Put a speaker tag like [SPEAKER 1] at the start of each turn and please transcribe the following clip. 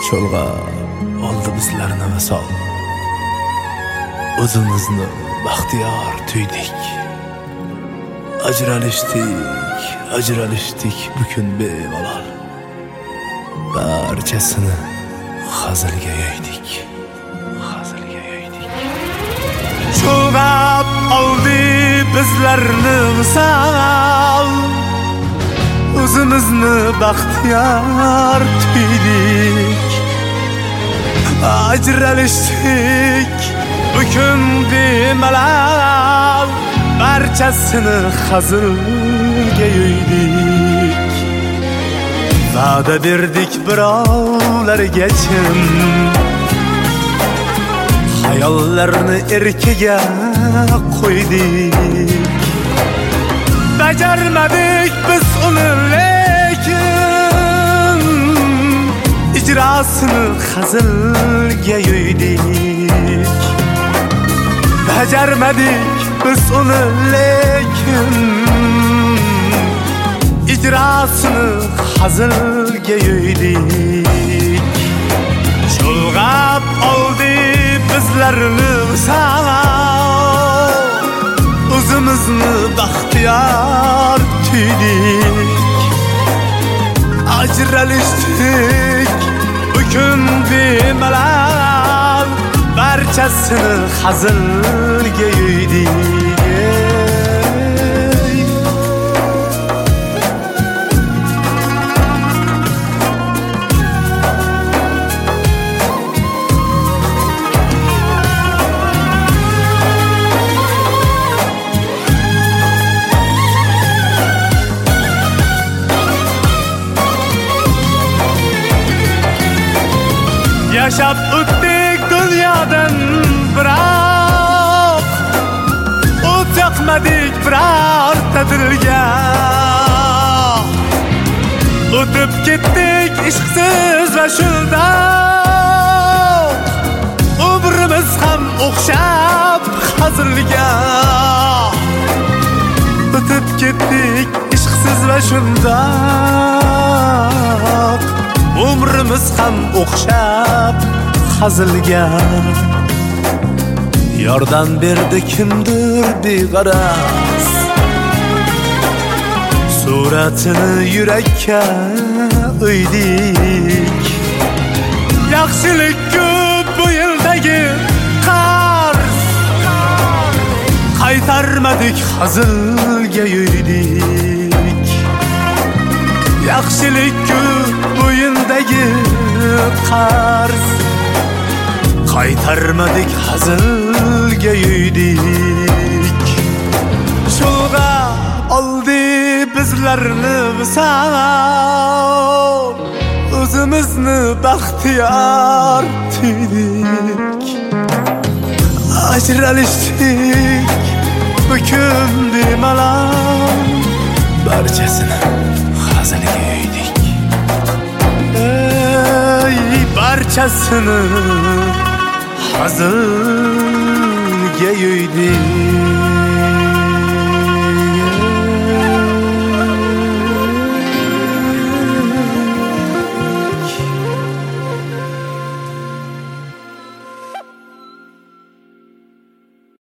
[SPEAKER 1] Çolğa oldu bizlerine misal. Özümüzni baxtiyar tüydik. Ajralıştık bugün bemalol. Barchasini hazilga yo'ydik. Cho'g'ab oldi bizlarni misal. O'zimizni baxtiyar tüydik. Ajralıştık bugün bemalol. Barchasini hazilga yo'ydik. Va'da berdik birovlarga chin, hayollarni erkiga qo'ydik. Bajarmadik biz uni lekin ijrosini hazilga yo'ydik. Bajarmadik biz uni lekin ijrosini hazilga yo'ydik. Cho'lg'ab oldi bizlarni misal. O'zimizni baxtiyar tüydik. Ajralıştık bugün bemalol. Barchasini hazilga yo'ydik. Yaşab o'tdik dunyodan biroq o't yoqmadik birorta dilga. O'tib ketdik ishqsiz va shundoq umrimiz ham o'xshab hazilga. O'tib ketdik ishqsiz va shundoq umrimiz ham o'xshab hazilga. Yordam berdi kimdir beg'araz, suratini yurakka o'ydik. Yaxshilik ko'p bu yildagi qarz, qaytarmadik hazilga yo'ydik. Yaxshilik ko'p bu yildagi qarz, qaytarmadik hazilga yo'ydik. Cho'lg'a oldi bizlarni misal. O'zimizni baxtiyar tüydik. Ajralıştık bugün bemalol. Barchasini hazilga yo'ydik. Barchasini hazilga yo'ydik.